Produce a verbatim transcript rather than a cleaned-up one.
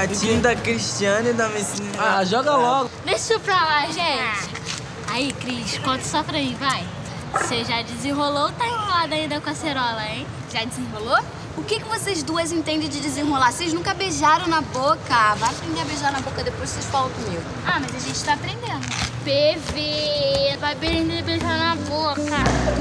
gatinho da Cristiane e da Messina. Ah, joga logo. Deixa pra lá, gente. Aí, Cris, conta só pra mim, vai. Você já desenrolou ou tá enrolada ainda com a cerola, hein? Já desenrolou? O que, que vocês duas entendem de desenrolar? Vocês nunca beijaram na boca. Vai aprender a beijar na boca, depois vocês falam comigo. Ah, mas a gente tá aprendendo. P V, vai aprender a beijar na boca.